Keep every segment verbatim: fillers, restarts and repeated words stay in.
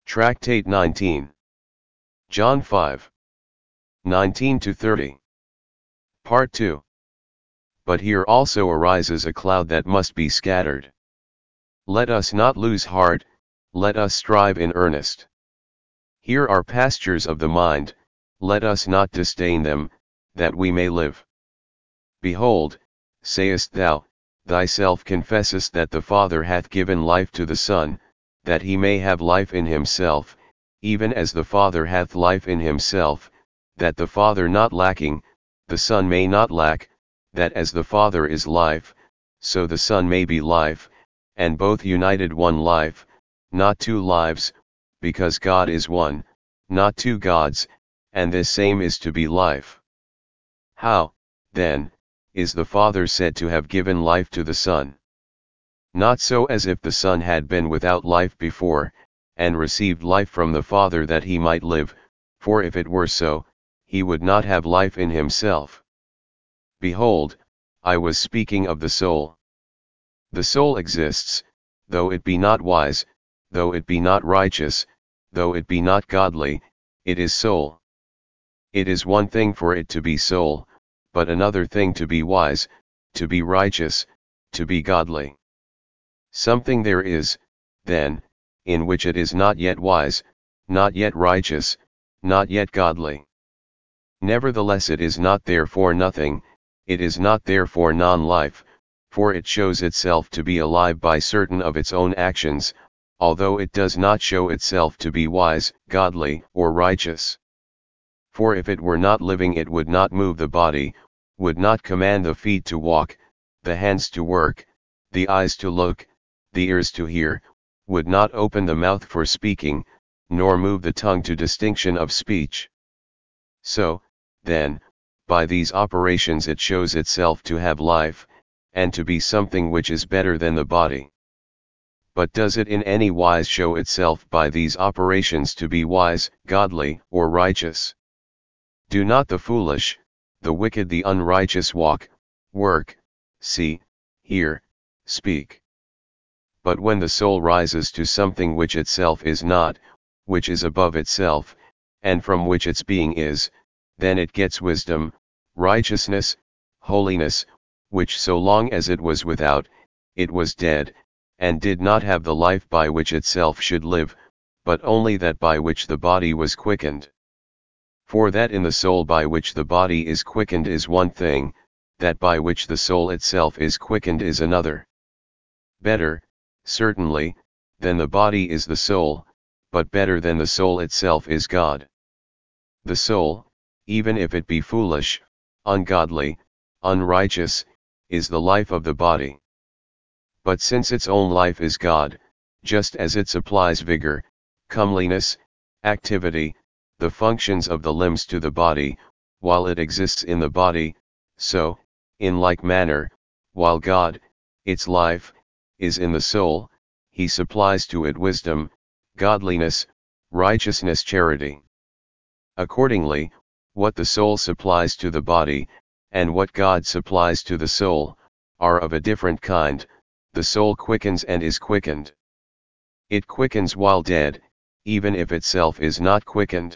Tractate nineteen. John five. nineteen to thirty. Part two. But here also arises a cloud that must be scattered. Let us not lose heart, let us strive in earnest. Here are pastures of the mind, let us not disdain them, that we may live. Behold, sayest thou, thyself confessest that the Father hath given life to the Son, that he may have life in himself, even as the Father hath life in himself, that the Father not lacking, the Son may not lack, that as the Father is life, so the Son may be life, and both united one life, not two lives, because God is one, not two gods, and this same is to be life. How, then, is the Father said to have given life to the Son? Not so as if the Son had been without life before, and received life from the Father that he might live, for if it were so, he would not have life in himself. Behold, I was speaking of the soul. The soul exists, though it be not wise, though it be not righteous, though it be not godly, it is soul. It is one thing for it to be soul, but another thing to be wise, to be righteous, to be godly. Something there is, then, in which it is not yet wise, not yet righteous, not yet godly. Nevertheless it is not therefore nothing, it is not therefore non-life, for it shows itself to be alive by certain of its own actions, although it does not show itself to be wise, godly, or righteous. For if it were not living it would not move the body, would not command the feet to walk, the hands to work, the eyes to look, the ears to hear, would not open the mouth for speaking, nor move the tongue to distinction of speech. So, then, by these operations it shows itself to have life, and to be something which is better than the body. But does it in any wise show itself by these operations to be wise, godly, or righteous? Do not the foolish, the wicked, the unrighteous walk, work, see, hear, speak. But when the soul rises to something which itself is not, which is above itself, and from which its being is, then it gets wisdom, righteousness, holiness, which so long as it was without, it was dead, and did not have the life by which itself should live, but only that by which the body was quickened. For that in the soul by which the body is quickened is one thing, that by which the soul itself is quickened is another. Better, certainly, than the body is the soul, but better than the soul itself is God. The soul, even if it be foolish, ungodly, unrighteous, is the life of the body. But since its own life is God, just as it supplies vigor, comeliness, activity, the functions of the limbs to the body, while it exists in the body, so, in like manner, while God, its life, is in the soul, he supplies to it wisdom, godliness, righteousness, charity. Accordingly, what the soul supplies to the body, and what God supplies to the soul, are of a different kind. The soul quickens and is quickened. It quickens while dead, even if itself is not quickened.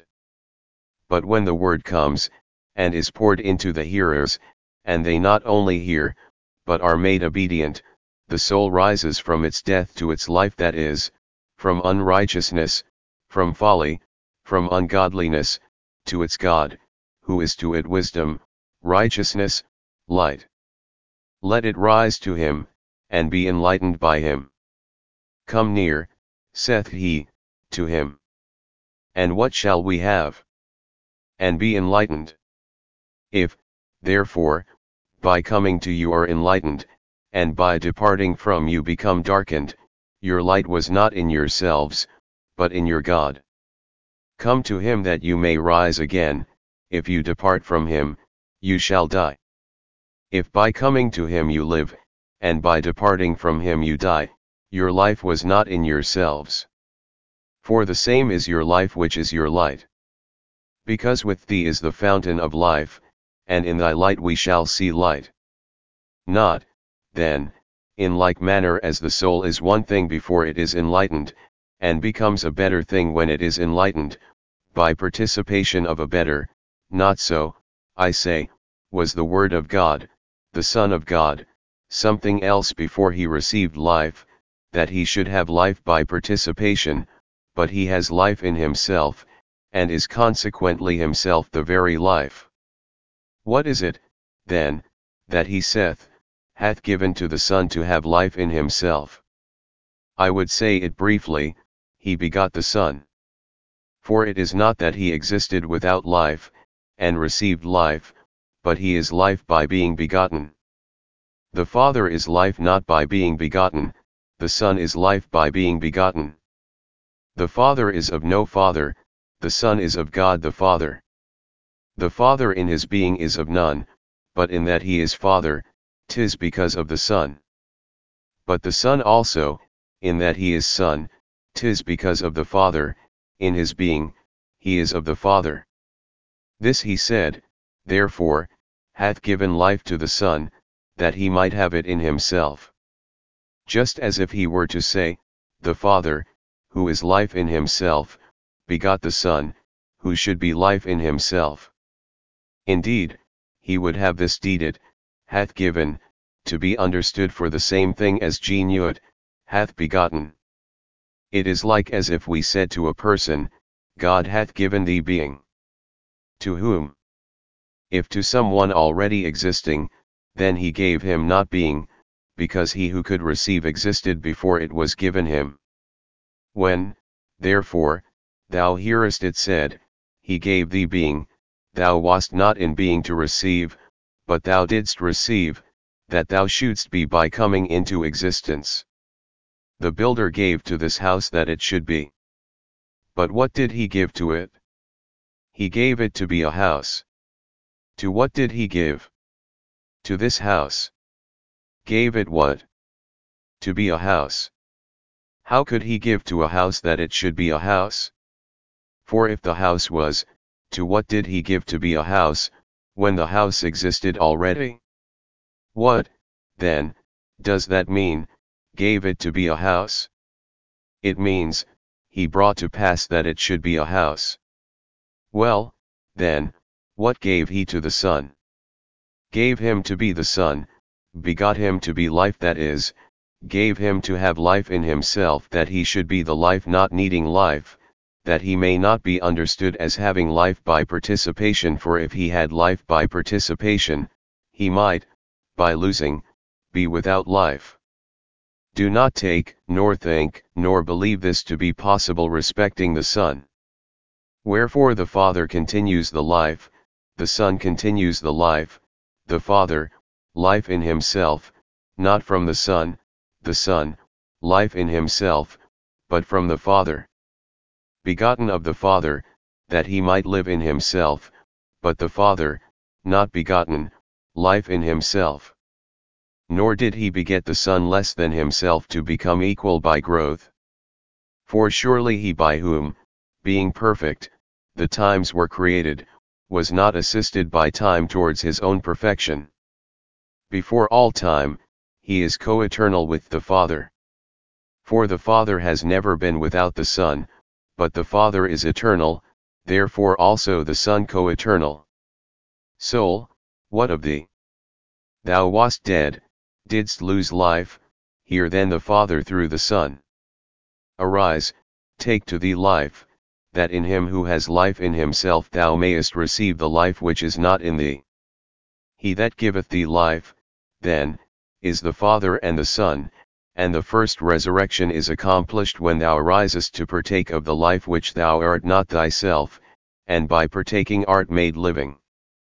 But when the word comes, and is poured into the hearers, and they not only hear, but are made obedient, the soul rises from its death to its life, that is, from unrighteousness, from folly, from ungodliness, to its God, who is to it wisdom, righteousness, light. Let it rise to him, and be enlightened by him. Come near, saith he, to him. And what shall we have? And be enlightened. If, therefore, by coming to you are enlightened, and by departing from you become darkened, your light was not in yourselves, but in your God. Come to him that you may rise again. If you depart from him, you shall die. If by coming to him you live, and by departing from him you die, your life was not in yourselves. For the same is your life which is your light. Because with thee is the fountain of life, and in thy light we shall see light. Not, then, in like manner as the soul is one thing before it is enlightened, and becomes a better thing when it is enlightened, by participation of a better. Not so, I say, was the Word of God, the Son of God, something else before he received life, that he should have life by participation, but he has life in himself, and is consequently himself the very life. What is it, then, that he saith, hath given to the Son to have life in himself? I would say it briefly, he begot the Son. For it is not that he existed without life, and received life, but he is life by being begotten. The Father is life not by being begotten, the Son is life by being begotten. The Father is of no Father, the Son is of God the Father. The Father in his being is of none, but in that he is Father, 'tis because of the Son. But the Son also, in that he is Son, 'tis because of the Father, in his being, he is of the Father. This he said, therefore, hath given life to the Son, that he might have it in himself. Just as if he were to say, the Father, who is life in himself, begot the Son, who should be life in himself. Indeed, he would have this deeded, hath given, to be understood for the same thing as genuit, hath begotten. It is like as if we said to a person, God hath given thee being. To whom? If to some one already existing, then he gave him not being, because he who could receive existed before it was given him. When, therefore, thou hearest it said, he gave thee being, thou wast not in being to receive, but thou didst receive, that thou shouldst be by coming into existence. The builder gave to this house that it should be. But what did he give to it? He gave it to be a house. To what did he give? To this house. Gave it what? To be a house. How could he give to a house that it should be a house? For if the house was, to what did he give to be a house, when the house existed already? What, then, does that mean, gave it to be a house? It means, he brought to pass that it should be a house. Well, then, what gave he to the Son? Gave him to be the Son, begot him to be life, that is, gave him to have life in himself, that he should be the life not needing life, that he may not be understood as having life by participation, for if he had life by participation, he might, by losing, be without life. Do not take, nor think, nor believe this to be possible respecting the Son. Wherefore the Father continues the life, the Son continues the life, the Father, life in himself, not from the Son, the Son, life in himself, but from the Father. Begotten of the Father, that he might live in himself, but the Father, not begotten, life in himself. Nor did he beget the Son less than himself to become equal by growth. For surely he by whom, being perfect, the times were created, was not assisted by time towards his own perfection. Before all time, he is co-eternal with the Father. For the Father has never been without the Son, but the Father is eternal, therefore also the Son co-eternal. Soul, what of thee? Thou wast dead, didst lose life, hear then the Father through the Son. Arise, take to thee life, that in him who has life in himself thou mayest receive the life which is not in thee. He that giveth thee life, then, is the Father and the Son, and the first resurrection is accomplished when thou arisest to partake of the life which thou art not thyself, and by partaking art made living.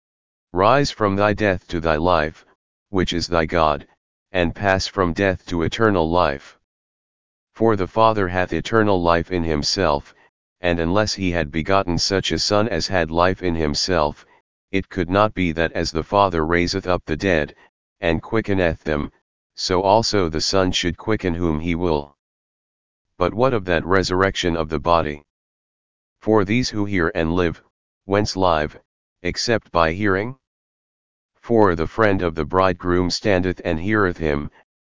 Rise from thy death to thy life, which is thy God, and pass from death to eternal life. For the Father hath eternal life in himself, and unless he had begotten such a Son as had life in himself, it could not be that as the Father raiseth up the dead, and quickeneth them, so also the Son should quicken whom he will. But what of that resurrection of the body? For these who hear and live, whence live, except by hearing? For the friend of the bridegroom standeth and heareth him,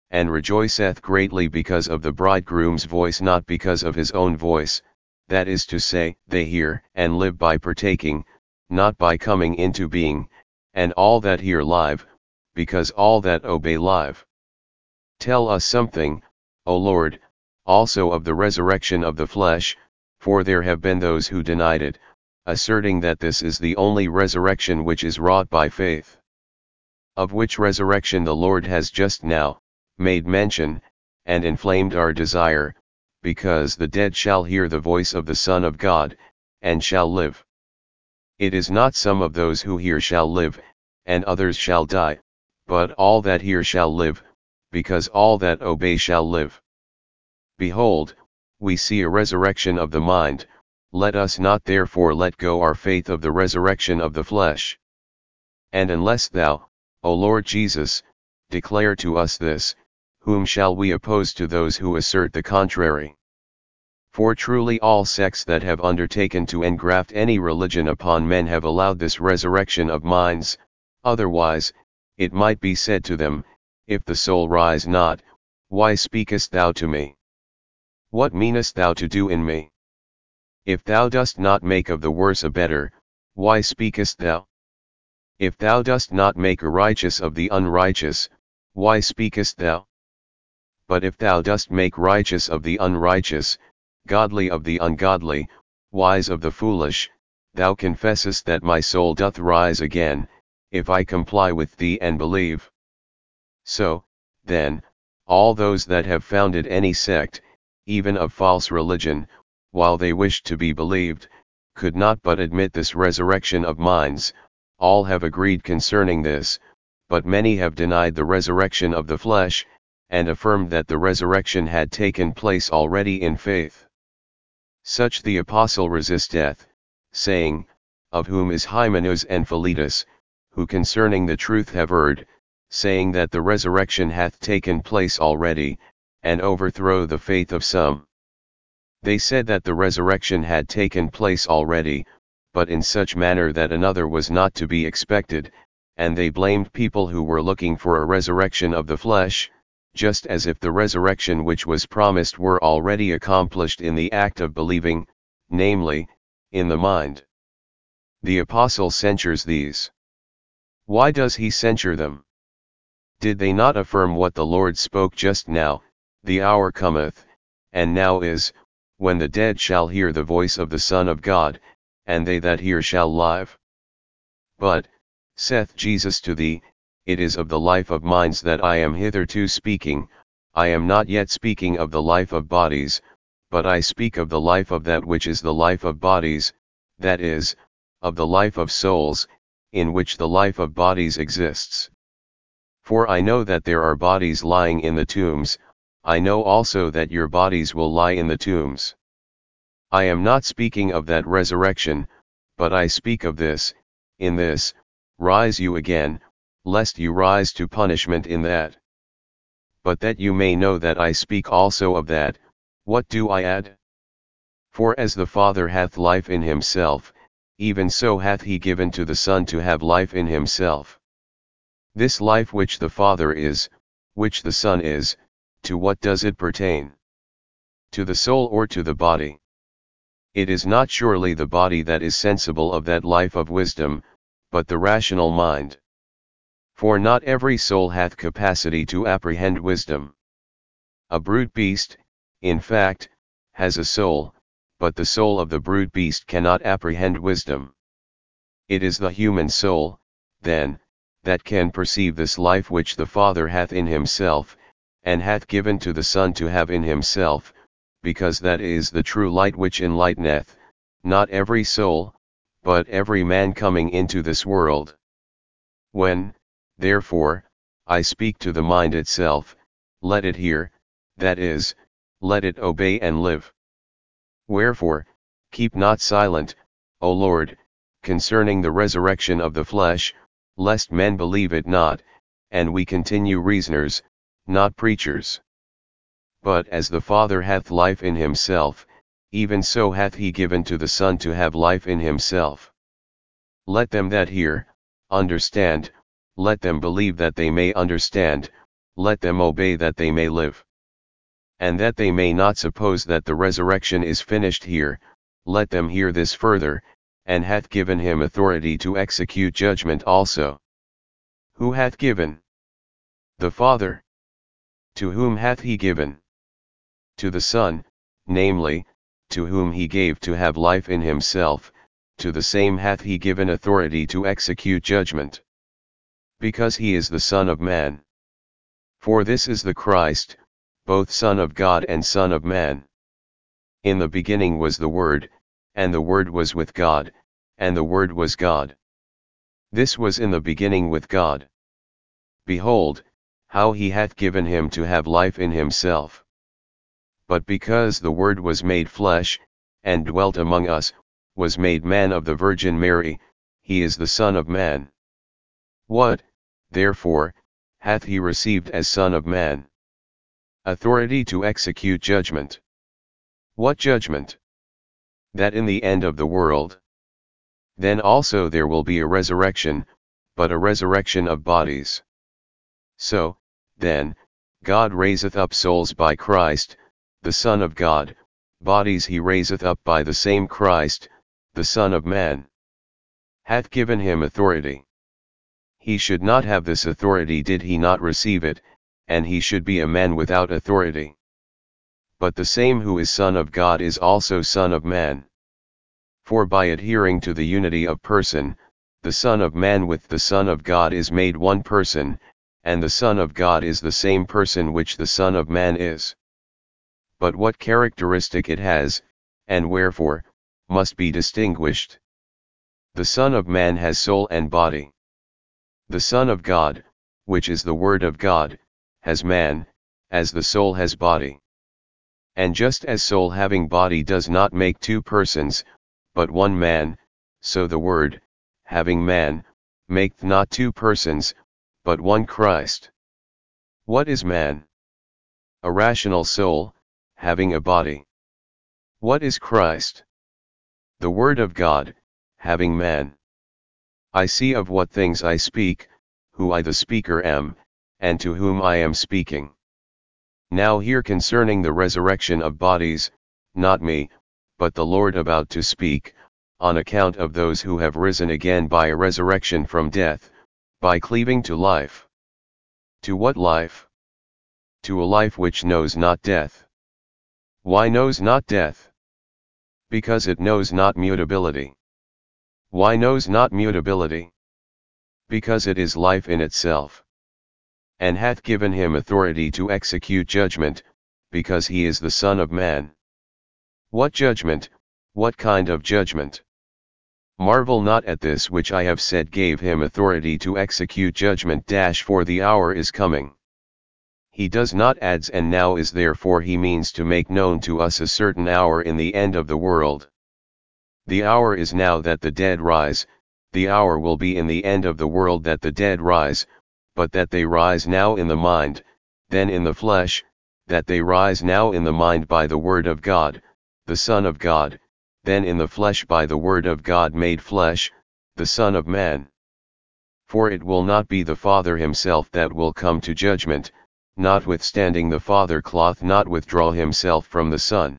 and rejoiceth greatly because of the bridegroom's voice, not because of his own voice, that is to say, they hear and live by partaking, not by coming into being, and all that hear live, because all that obey live. Tell us something, O Lord, also of the resurrection of the flesh, for there have been those who denied it, asserting that this is the only resurrection which is wrought by faith. Of which resurrection the Lord has just now made mention, and inflamed our desire, because the dead shall hear the voice of the Son of God, and shall live. It is not some of those who hear shall live, and others shall die, but all that hear shall live, because all that obey shall live. Behold, we see a resurrection of the mind, let us not therefore let go our faith of the resurrection of the flesh. And unless thou, O Lord Jesus, declare to us this, whom shall we oppose to those who assert the contrary? For truly all sects that have undertaken to engraft any religion upon men have allowed this resurrection of minds, otherwise, it might be said to them, if the soul rise not, why speakest thou to me? What meanest thou to do in me? If thou dost not make of the worse a better, why speakest thou? If thou dost not make a righteous of the unrighteous, why speakest thou? But if thou dost make righteous of the unrighteous, godly of the ungodly, wise of the foolish, thou confessest that my soul doth rise again, if I comply with thee and believe. So, then, all those that have founded any sect, even of false religion, while they wished to be believed, could not but admit this resurrection of minds, all have agreed concerning this, but many have denied the resurrection of the flesh, and affirmed that the resurrection had taken place already in faith. Such the apostle resisteth, saying, of whom is Hymenaeus and Philetus, who concerning the truth have erred, saying that the resurrection hath taken place already, and overthrow the faith of some. They said that the resurrection had taken place already, but in such manner that another was not to be expected, and they blamed people who were looking for a resurrection of the flesh, just as if the resurrection which was promised were already accomplished in the act of believing, namely, in the mind. The apostle censures these. Why does he censure them? Did they not affirm what the Lord spoke just now, the hour cometh, and now is, when the dead shall hear the voice of the Son of God, and they that hear shall live? But, saith Jesus to thee, it is of the life of minds that I am hitherto speaking, I am not yet speaking of the life of bodies, but I speak of the life of that which is the life of bodies, that is, of the life of souls, in which the life of bodies exists. For I know that there are bodies lying in the tombs, I know also that your bodies will lie in the tombs. I am not speaking of that resurrection, but I speak of this, in this, rise you again, lest you rise to punishment in that. But that you may know that I speak also of that, what do I add? For as the Father hath life in himself, even so hath he given to the Son to have life in himself. This life which the Father is, which the Son is, to what does it pertain? To the soul or to the body? It is not surely the body that is sensible of that life of wisdom, but the rational mind. For not every soul hath capacity to apprehend wisdom. A brute beast, in fact, has a soul, but the soul of the brute beast cannot apprehend wisdom. It is the human soul, then, that can perceive this life which the Father hath in himself, and hath given to the Son to have in himself, because that is the true light which enlighteneth, not every soul, but every man coming into this world. When, therefore, I speak to the mind itself, let it hear, that is, let it obey and live. Wherefore, keep not silent, O Lord, concerning the resurrection of the flesh, lest men believe it not, and we continue reasoners, not preachers. But as the Father hath life in himself, even so hath he given to the Son to have life in himself. Let them that hear, understand, let them believe that they may understand, let them obey that they may live. And that they may not suppose that the resurrection is finished here, let them hear this further, and hath given him authority to execute judgment also. Who hath given? The Father. To whom hath he given? To the Son, namely, to whom he gave to have life in himself, to the same hath he given authority to execute judgment. Because he is the Son of Man. For this is the Christ, both Son of God and Son of Man. In the beginning was the Word, and the Word was with God, and the Word was God. This was in the beginning with God. Behold, how he hath given him to have life in himself. But because the Word was made flesh, and dwelt among us, was made man of the Virgin Mary, he is the Son of Man. What, therefore, hath he received as Son of Man? Authority to execute judgment. What judgment? That in the end of the world. Then also there will be a resurrection, but a resurrection of bodies. So, then, God raiseth up souls by Christ, the Son of God, bodies he raiseth up by the same Christ, the Son of Man. Hath given him authority. He should not have this authority did he not receive it, and he should be a man without authority. But the same who is Son of God is also Son of Man. For by adhering to the unity of person, the Son of Man with the Son of God is made one person, and the Son of God is the same person which the Son of Man is. But what characteristic it has, and wherefore, must be distinguished. The Son of Man has soul and body. The Son of God, which is the Word of God, has man, as the soul has body. And just as soul having body does not make two persons, but one man, so the Word, having man, maketh not two persons, but one Christ. What is man? A rational soul, having a body. What is Christ? The Word of God, having man. I see of what things I speak, who I the speaker am, and to whom I am speaking. Now hear concerning the resurrection of bodies, not me, but the Lord about to speak, on account of those who have risen again by a resurrection from death, by cleaving to life. To what life? To a life which knows not death. Why knows not death? Because it knows not mutability. Why knows not mutability? Because it is life in itself. And hath given him authority to execute judgment, because he is the Son of Man. What judgment? What kind of judgment? Marvel not at this which I have said gave him authority to execute judgment. Dash for the hour is coming. He does not adds and now is therefore he means to make known to us a certain hour in the end of the world. The hour is now that the dead rise, the hour will be in the end of the world that the dead rise, but that they rise now in the mind, then in the flesh, that they rise now in the mind by the Word of God, the Son of God, then in the flesh by the Word of God made flesh, the Son of Man. For it will not be the Father himself that will come to judgment, notwithstanding the Father cloth not withdraw himself from the Son.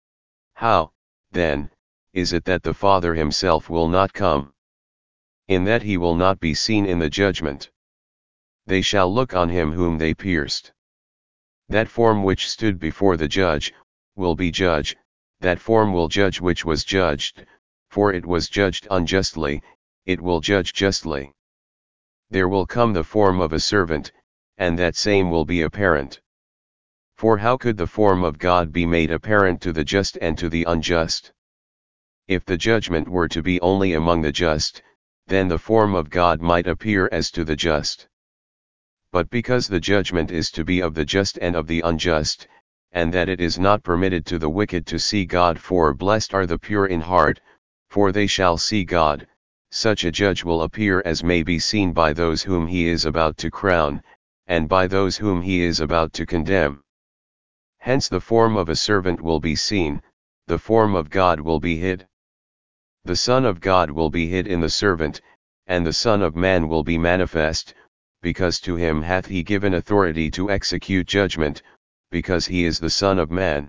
How, then, is it that the Father himself will not come? In that he will not be seen in the judgment. They shall look on him whom they pierced. That form which stood before the judge, will be judge, that form will judge which was judged, for it was judged unjustly, it will judge justly. There will come the form of a servant, and that same will be apparent. For how could the form of God be made apparent to the just and to the unjust? If the judgment were to be only among the just, then the form of God might appear as to the just. But because the judgment is to be of the just and of the unjust, and that it is not permitted to the wicked to see God, for blessed are the pure in heart, for they shall see God, such a judge will appear as may be seen by those whom he is about to crown, and by those whom he is about to condemn. Hence the form of a servant will be seen, the form of God will be hid. The Son of God will be hid in the servant, and the Son of Man will be manifest, because to him hath he given authority to execute judgment, because he is the Son of Man.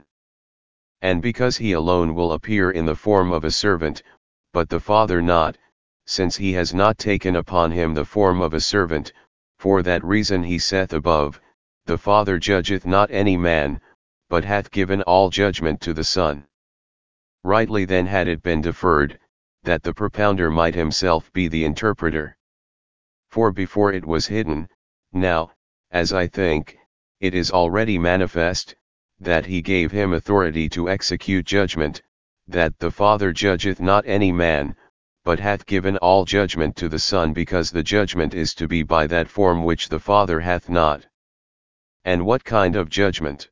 And because he alone will appear in the form of a servant, but the Father not, since he has not taken upon him the form of a servant, for that reason he saith above, the Father judgeth not any man, but hath given all judgment to the Son. Rightly then had it been deferred, that the propounder might himself be the interpreter. For before it was hidden, now, as I think, it is already manifest, that he gave him authority to execute judgment, that the Father judgeth not any man, but hath given all judgment to the Son, because the judgment is to be by that form which the Father hath not. And what kind of judgment?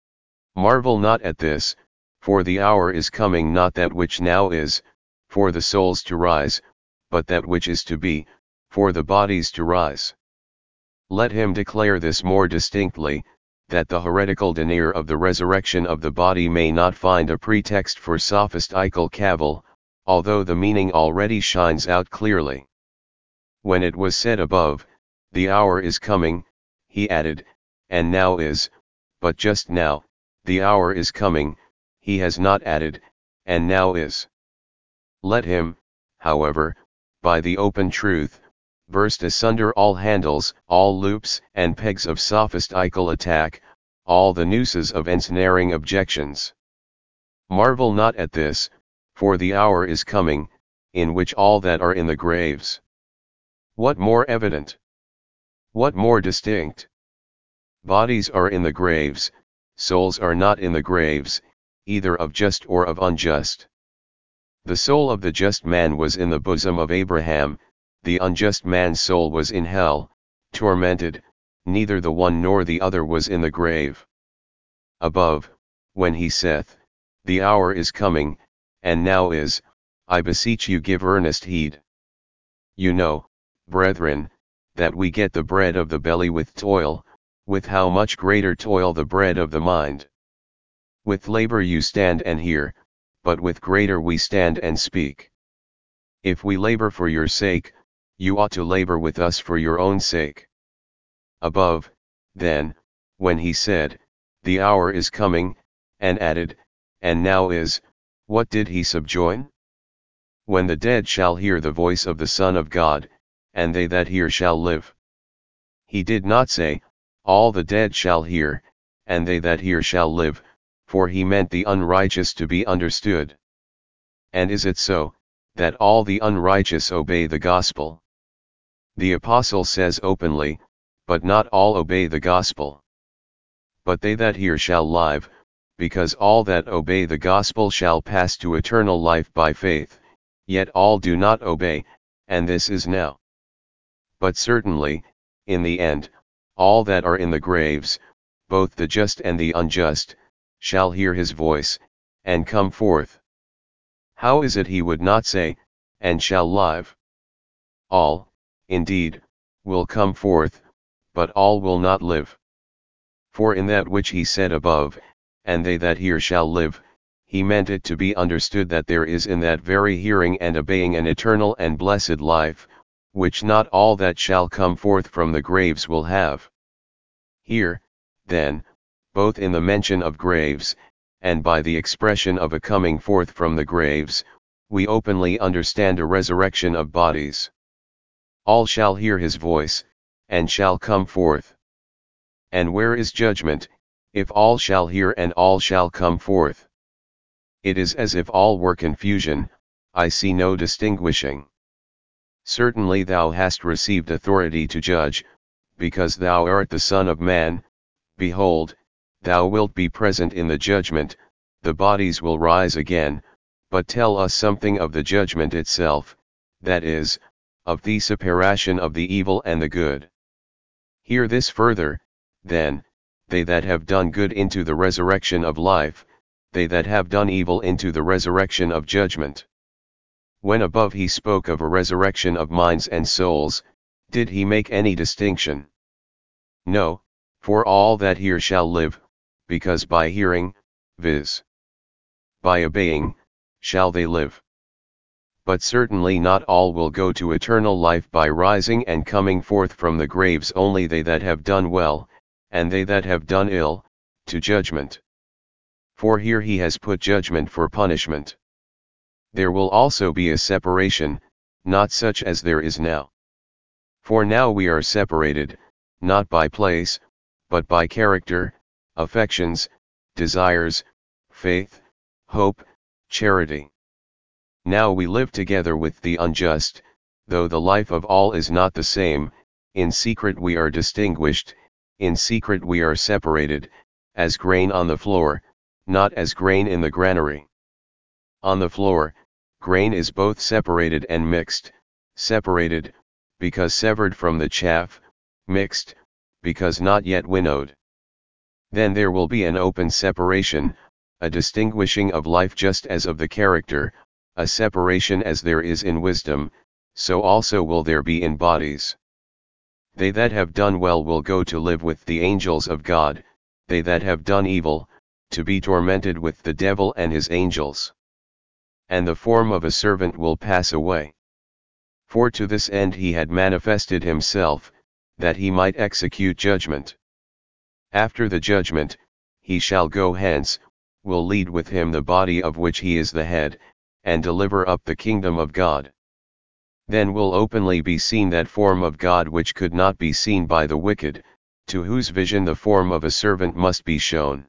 Marvel not at this, for the hour is coming, not that which now is, for the souls to rise, but that which is to be, for the bodies to rise. Let him declare this more distinctly, that the heretical denier of the resurrection of the body may not find a pretext for sophistical cavil, although the meaning already shines out clearly. When it was said above, the hour is coming, he added, and now is, but just now, the hour is coming, he has not added, and now is. Let him, however, by the open truth, burst asunder all handles, all loops and pegs of sophistical attack, all the nooses of ensnaring objections. Marvel not at this, for the hour is coming, in which all that are in the graves. What more evident? What more distinct? Bodies are in the graves, souls are not in the graves, either of just or of unjust. The soul of the just man was in the bosom of Abraham, the unjust man's soul was in hell, tormented, neither the one nor the other was in the grave. Above, when he saith, the hour is coming, and now is, I beseech you give earnest heed. You know, brethren, that we get the bread of the belly with toil, with how much greater toil the bread of the mind. With labor you stand and hear, but with greater we stand and speak. If we labor for your sake, you ought to labor with us for your own sake. Above, then, when he said, the hour is coming, and added, and now is, what did he subjoin? When the dead shall hear the voice of the Son of God, and they that hear shall live. He did not say, all the dead shall hear, and they that hear shall live, for he meant the unrighteous to be understood. And is it so, that all the unrighteous obey the gospel? The apostle says openly, but not all obey the gospel. But they that hear shall live, because all that obey the gospel shall pass to eternal life by faith, yet all do not obey, and this is now. But certainly, in the end, all that are in the graves, both the just and the unjust, shall hear his voice, and come forth. How is it he would not say, and shall live? All, indeed, will come forth, but all will not live. For in that which he said above, and they that hear shall live, he meant it to be understood that there is in that very hearing and obeying an eternal and blessed life, which not all that shall come forth from the graves will have. Here, then, both in the mention of graves, and by the expression of a coming forth from the graves, we openly understand a resurrection of bodies. All shall hear his voice, and shall come forth. And where is judgment, if all shall hear and all shall come forth? It is as if all were confusion, I see no distinguishing. Certainly thou hast received authority to judge, because thou art the Son of Man. Behold, thou wilt be present in the judgment, the bodies will rise again, but tell us something of the judgment itself, that is, of the separation of the evil and the good. Hear this further, then, they that have done good into the resurrection of life, they that have done evil into the resurrection of judgment. When above he spoke of a resurrection of minds and souls, did he make any distinction? No, for all that hear shall live, because by hearing, viz. by obeying, shall they live. but certainly not all will go to eternal life by rising and coming forth from the graves, only they that have done well, and they that have done ill, to judgment. For here he has put judgment for punishment. There will also be a separation, not such as there is now. For now we are separated, not by place, but by character, affections, desires, faith, hope, charity. Now we live together with the unjust, though the life of all is not the same. In secret we are distinguished, in secret we are separated, as grain on the floor, not as grain in the granary. On the floor, grain is both separated and mixed, separated, because severed from the chaff, mixed, because not yet winnowed. Then there will be an open separation, a distinguishing of life just as of the character, a separation as there is in wisdom, so also will there be in bodies. They that have done well will go to live with the angels of God, they that have done evil, to be tormented with the devil and his angels. And the form of a servant will pass away. For to this end he had manifested himself, that he might execute judgment. After the judgment, he shall go hence, will lead with him the body of which he is the head, and deliver up the kingdom of God. Then will openly be seen that form of God which could not be seen by the wicked, to whose vision the form of a servant must be shown.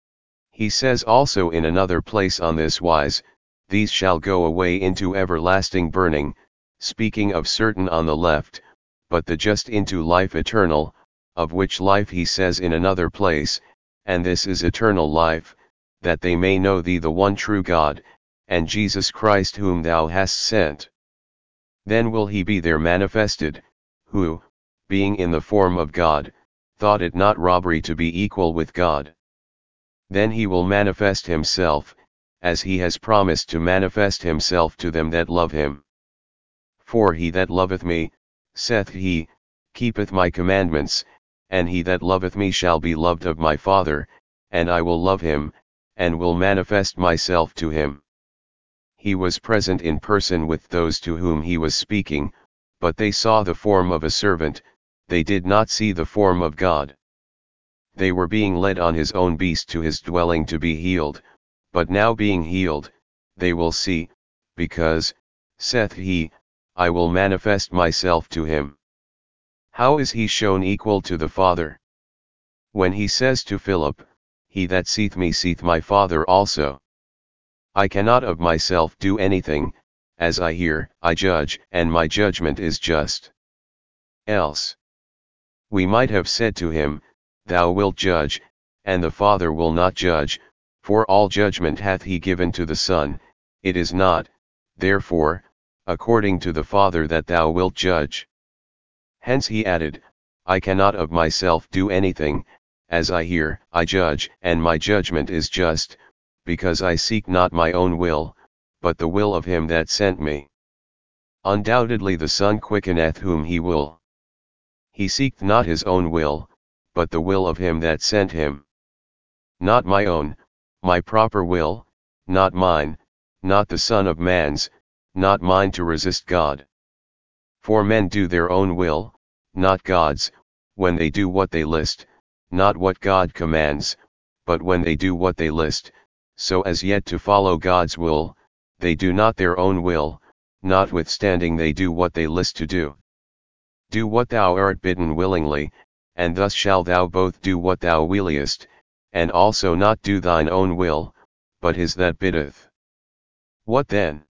He says also in another place on this wise, these shall go away into everlasting burning, speaking of certain on the left, but the just into life eternal, of which life he says in another place, and this is eternal life, that they may know thee the one true God, and Jesus Christ whom thou hast sent. Then will he be there manifested, who, being in the form of God, thought it not robbery to be equal with God. Then he will manifest himself, as he has promised to manifest himself to them that love him. For he that loveth me, saith he, keepeth my commandments, and he that loveth me shall be loved of my Father, and I will love him, and will manifest myself to him. He was present in person with those to whom he was speaking, but they saw the form of a servant, they did not see the form of God. They were being led on his own beast to his dwelling to be healed, but now being healed, they will see, because, saith he, I will manifest myself to him. How is he shown equal to the Father? When he says to Philip, he that seeth me seeth my Father also. I cannot of myself do anything, as I hear, I judge, and my judgment is just. Else we might have said to him, Thou wilt judge, and the Father will not judge, for all judgment hath he given to the Son, it is not, therefore, according to the Father that thou wilt judge. Hence he added, I cannot of myself do anything, as I hear, I judge, and my judgment is just, because I seek not my own will, but the will of him that sent me. Undoubtedly the Son quickeneth whom he will. He seeketh not his own will, but the will of him that sent him. Not my own, my proper will, not mine, not the Son of Man's, not mine to resist God. For men do their own will, not God's, when they do what they list, not what God commands, but when they do what they list, so as yet to follow God's will, they do not their own will, notwithstanding they do what they list to do. Do what thou art bidden willingly, and thus shalt thou both do what thou williest, and also not do thine own will, but his that biddeth. What then?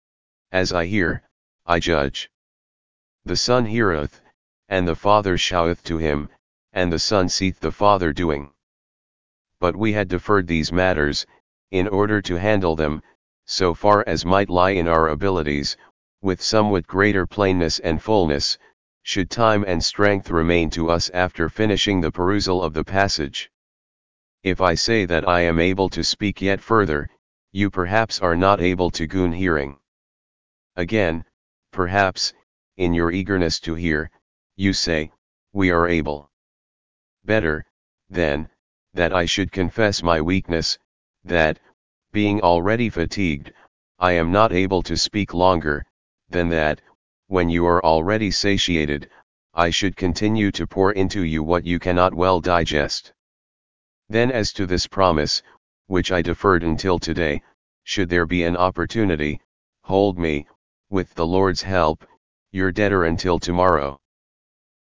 As I hear, I judge. The Son heareth, and the Father showeth to him, and the Son seeth the Father doing. But we had deferred these matters, in order to handle them, so far as might lie in our abilities, with somewhat greater plainness and fullness, should time and strength remain to us after finishing the perusal of the passage. If I say that I am able to speak yet further, you perhaps are not able to gone hearing. Again, perhaps, in your eagerness to hear, you say, we are able. Better, then, that I should confess my weakness, that, being already fatigued, I am not able to speak longer, than that, when you are already satiated, I should continue to pour into you what you cannot well digest. Then as to this promise, which I deferred until today, should there be an opportunity, hold me, with the Lord's help, your debtor until tomorrow.